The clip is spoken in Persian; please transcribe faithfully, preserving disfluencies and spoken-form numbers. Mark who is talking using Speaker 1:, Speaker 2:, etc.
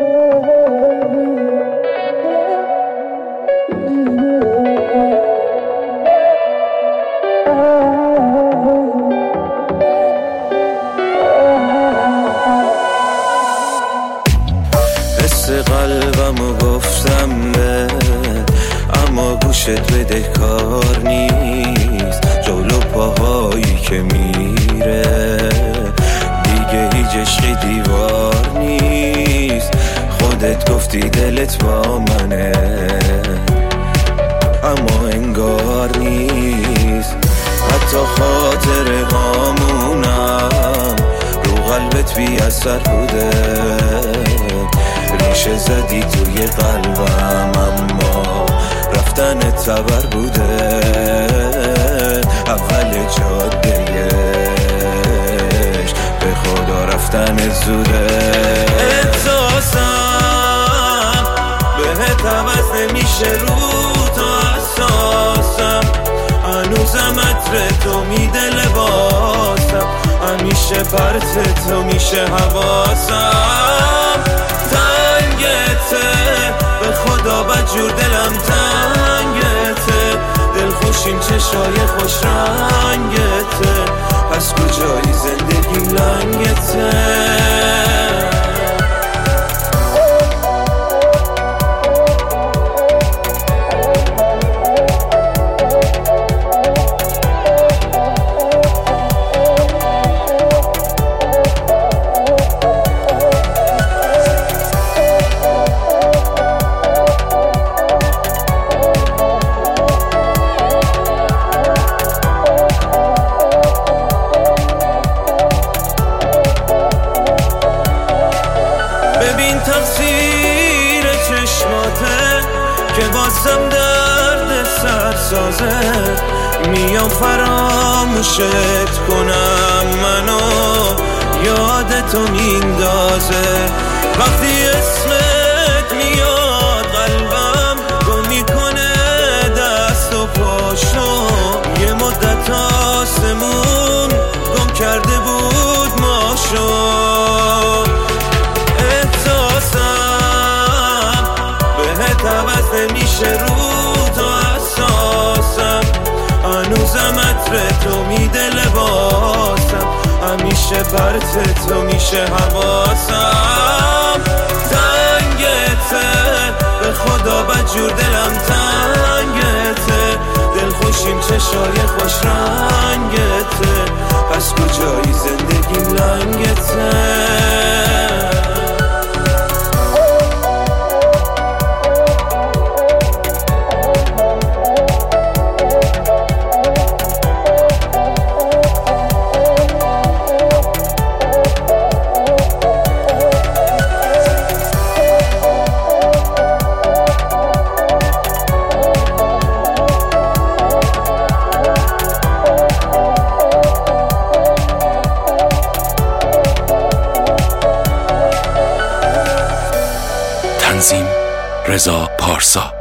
Speaker 1: قلبمو گفتم به، اما گوشت بده کار نیست. جلو پاهایی که میره دیگه هیچ عشقی دیوار نیست. خودت گفتی دلت با منه اما انگار نیست. حتی خاطره هامونم رو قلبت بی اثر بوده. ریشه زدی توی قلبم اما رفتن تبر بوده. اول جادهش به خدا رفتن زوده. احساسم بهت عوض نمیشه رو تا احساسم. هنوزم عطر تو میده لباسم. همیشه پرت تو میشه حواسم. به خدا بدجور دلم تنگته. دلخوشین چشای خوش رنگته. پس کجایی زندگیم لنگته. ببین تقصیر چشماته که بازم درد سر سازه. میام فراموشت کنم منو یادتو میندازه. وقتی اسمت میاد قلبم گم میکنه دست و پاشو. یه مدت آسمون گم کرده بود ماشو. نمیشه رو تا احساسم. هنوزم عطر تو میده لباسم. همیشه پرت تو میشه حواسم. تنگته به خدا بدجور دلم تنگته. دلخوشیم چشای خوش رنگته. پس کجایی زندگیم لنگته.
Speaker 2: تنظیم رضا پارسا.